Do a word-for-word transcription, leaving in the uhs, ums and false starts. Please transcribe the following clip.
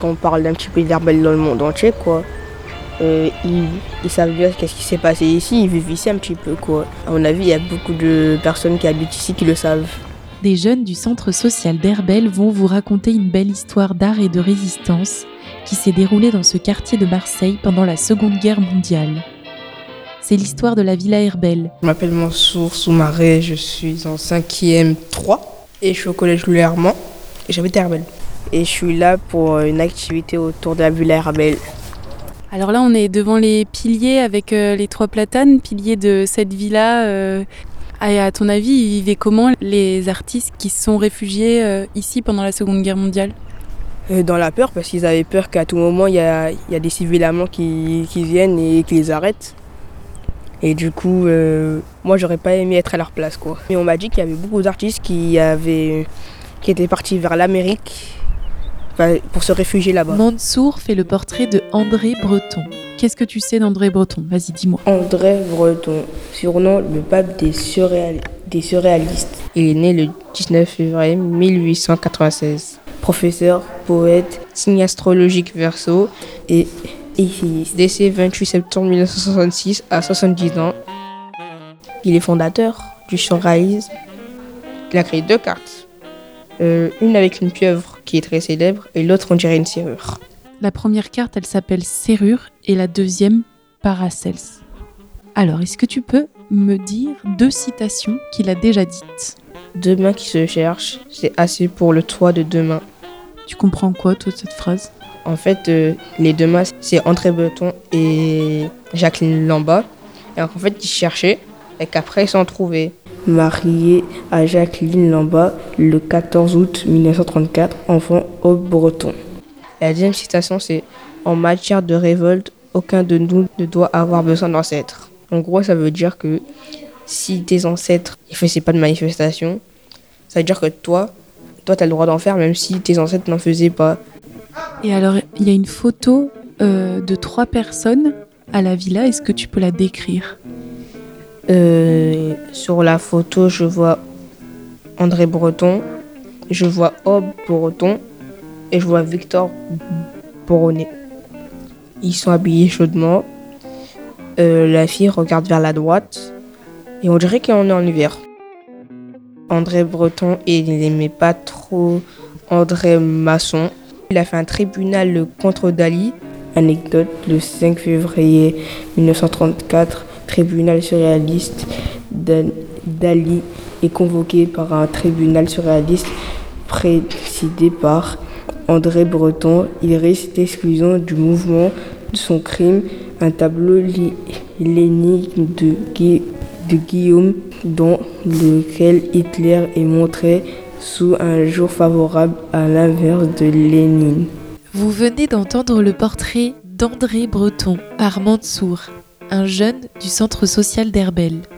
Quand on parle d'un petit peu d'Herbel dans le monde entier, quoi, euh, ils, ils savent bien qu'est-ce qui s'est passé ici, ils vivent ici un petit peu, quoi. À mon avis, il y a beaucoup de personnes qui habitent ici qui le savent. Des jeunes du centre social d'Herbel vont vous raconter une belle histoire d'art et de résistance qui s'est déroulée dans ce quartier de Marseille pendant la Seconde Guerre mondiale. C'est l'histoire de la Villa Herbel. Je m'appelle Mansour Soumaré, je suis en cinquième trois et je suis au collège Louis Armand et j'habite à Herbel. Et je suis là pour une activité autour de la Villa Herbel. Alors là, on est devant les piliers avec euh, les trois platanes, piliers de cette villa. Euh, et à ton avis, ils vivaient comment les artistes qui se sont réfugiés euh, ici pendant la Seconde Guerre mondiale ? euh, Dans la peur, parce qu'ils avaient peur qu'à tout moment, il y a, y a des civils allemands qui, qui viennent et qui les arrêtent. Et du coup, euh, moi, j'aurais pas aimé être à leur place, quoi. Mais on m'a dit qu'il y avait beaucoup d'artistes qui, avaient, qui étaient partis vers l'Amérique pour se réfugier là-bas. Mansour fait le portrait de André Breton. Qu'est-ce que tu sais d'André Breton ? Vas-y, dis-moi. André Breton, surnom le pape des, surréal... des surréalistes. Il est né le dix-neuf février mille huit cent quatre-vingt-seize. Professeur, poète, signe astrologique Verseau et essayiste. Décès vingt-huit septembre mille neuf cent soixante-six à soixante-dix ans. Il est fondateur du surréalisme. Il a créé deux cartes. Euh, une avec une pieuvre qui est très célèbre et l'autre on dirait une serrure. La première carte, elle s'appelle Serrure et la deuxième Paracels. Alors, est-ce que tu peux me dire deux citations qu'il a déjà dites ? Deux mains qui se cherchent, c'est assez pour le toit de deux mains. Tu comprends quoi, toi, de cette phrase ? En fait, euh, les deux mains, c'est André Breton et Jacqueline Lamba. Et en fait, ils cherchaient et qu'après, ils s'en trouvaient. Marié à Jacqueline Lamba le quatorze août mille neuf cent trente-quatre, enfant au Breton. La deuxième citation, c'est « En matière de révolte, aucun de nous ne doit avoir besoin d'ancêtres ». En gros, ça veut dire que si tes ancêtres ne faisaient pas de manifestation, ça veut dire que toi, toi, tu as le droit d'en faire même si tes ancêtres n'en faisaient pas. Et alors, il y a une photo euh, de trois personnes à la villa. Est-ce que tu peux la décrire ? Euh, sur la photo, je vois André Breton, je vois Aube Breton et je vois Victor Boronnet. Ils sont habillés chaudement. Euh, la fille regarde vers la droite et on dirait qu'on est en hiver. André Breton, il n'aimait pas trop André Masson. Il a fait un tribunal contre Dali. Anecdote, le cinq février mille neuf cent trente-quatre, tribunal surréaliste, Dali est convoqué par un tribunal surréaliste présidé par André Breton. Il risque d'exclusion du mouvement de son crime, un tableau lénique de, Gui, de Guillaume dans lequel Hitler est montré sous un jour favorable à l'inverse de Lénine. Vous venez d'entendre le portrait d'André Breton par Mansour, un jeune du centre social d'Herbel.